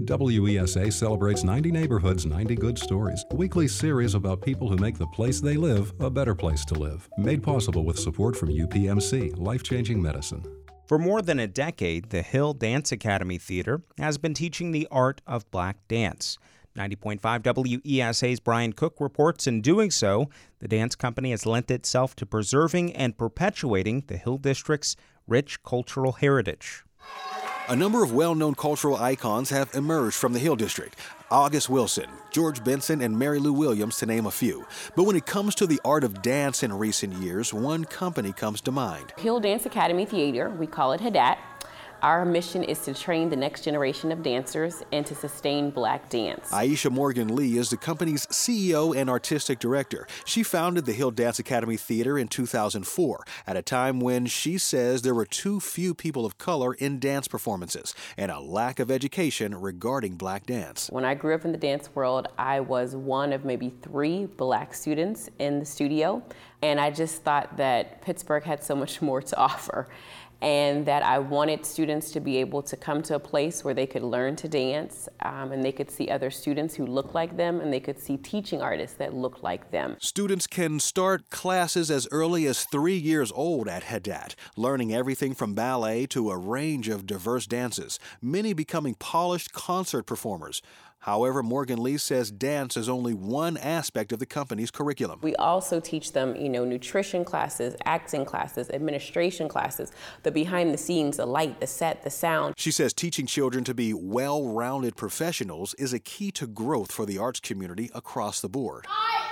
WESA celebrates 90 neighborhoods, 90 good stories, a weekly series about people who make the place they live a better place to live. Made possible with support from UPMC, Life-Changing Medicine. For more than a decade, the Hill Dance Academy Theater has been teaching the art of black dance. 90.5 WESA's Brian Cook reports in doing so, the dance company has lent itself to preserving and perpetuating the Hill District's rich cultural heritage. A number of well-known cultural icons have emerged from the Hill District. August Wilson, George Benson, and Mary Lou Williams, to name a few. But when it comes to the art of dance in recent years, one company comes to mind. Hill Dance Academy Theater, we call it HDAT. Our mission is to train the next generation of dancers and to sustain black dance. Aisha Morgan Lee is the company's CEO and artistic director. She founded the Hill Dance Academy Theater in 2004, at a time when she says there were too few people of color in dance performances and a lack of education regarding black dance. When I grew up in the dance world, I was one of maybe 3 black students in the studio, and I just thought that Pittsburgh had so much more to offer, and that I wanted students to be able to come to a place where they could learn to dance, and they could see other students who look like them, and they could see teaching artists that look like them. Students can start classes as early as 3 years old at HDAT, learning everything from ballet to a range of diverse dances, many becoming polished concert performers. However, Morgan Lee says dance is only one aspect of the company's curriculum. We also teach them, nutrition classes, acting classes, administration classes, the behind the scenes, the light, the set, the sound. She says teaching children to be well-rounded professionals is a key to growth for the arts community across the board.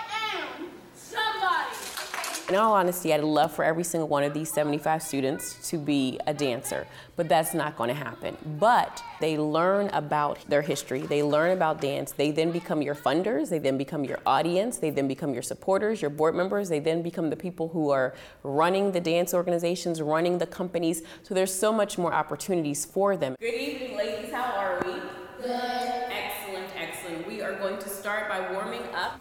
In all honesty, I'd love for every single one of these 75 students to be a dancer, but that's not going to happen. But they learn about their history, they learn about dance, they then become your funders, they then become your audience, they then become your supporters, your board members, they then become the people who are running the dance organizations, running the companies. So there's so much more opportunities for them. Good evening, ladies. How are we? Good. Excellent, excellent. We are going to start by warming up.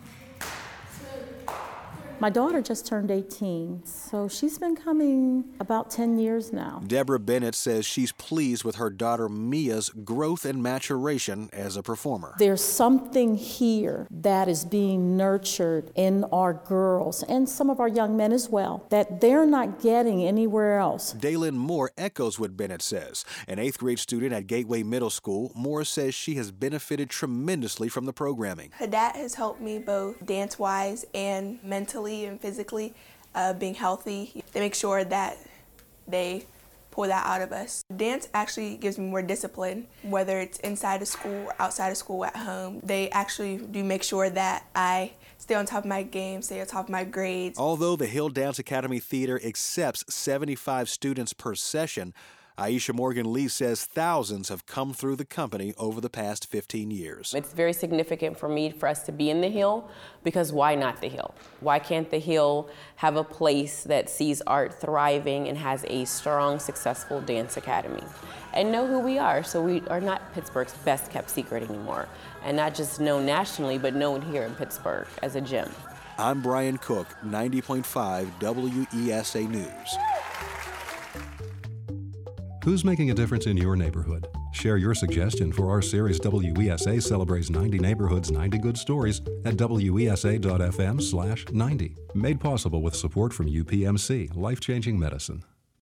My daughter just turned 18, so she's been coming about 10 years now. Deborah Bennett says she's pleased with her daughter Mia's growth and maturation as a performer. There's something here that is being nurtured in our girls and some of our young men as well that they're not getting anywhere else. Daylin Moore echoes what Bennett says. An 8th grade student at Gateway Middle School, Moore says she has benefited tremendously from the programming. HDAT has helped me both dance-wise and mentally and physically, being healthy. They make sure that they pull that out of us. Dance actually gives me more discipline, whether it's inside of school or outside of school, at home. They actually do make sure that I stay on top of my game, stay on top of my grades. Although the Hill Dance Academy Theater accepts 75 students per session, Aisha Morgan Lee says thousands have come through the company over the past 15 years. It's very significant for me for us to be in the Hill, because why not the Hill? Why can't the Hill have a place that sees art thriving and has a strong, successful dance academy? And know who we are, so we are not Pittsburgh's best kept secret anymore. And not just known nationally, but known here in Pittsburgh as a gem. I'm Brian Cook, 90.5 WESA News. Who's making a difference in your neighborhood? Share your suggestion for our series WESA Celebrates 90 Neighborhoods, 90 Good Stories at wesa.fm/90. Made possible with support from UPMC, Life-Changing Medicine.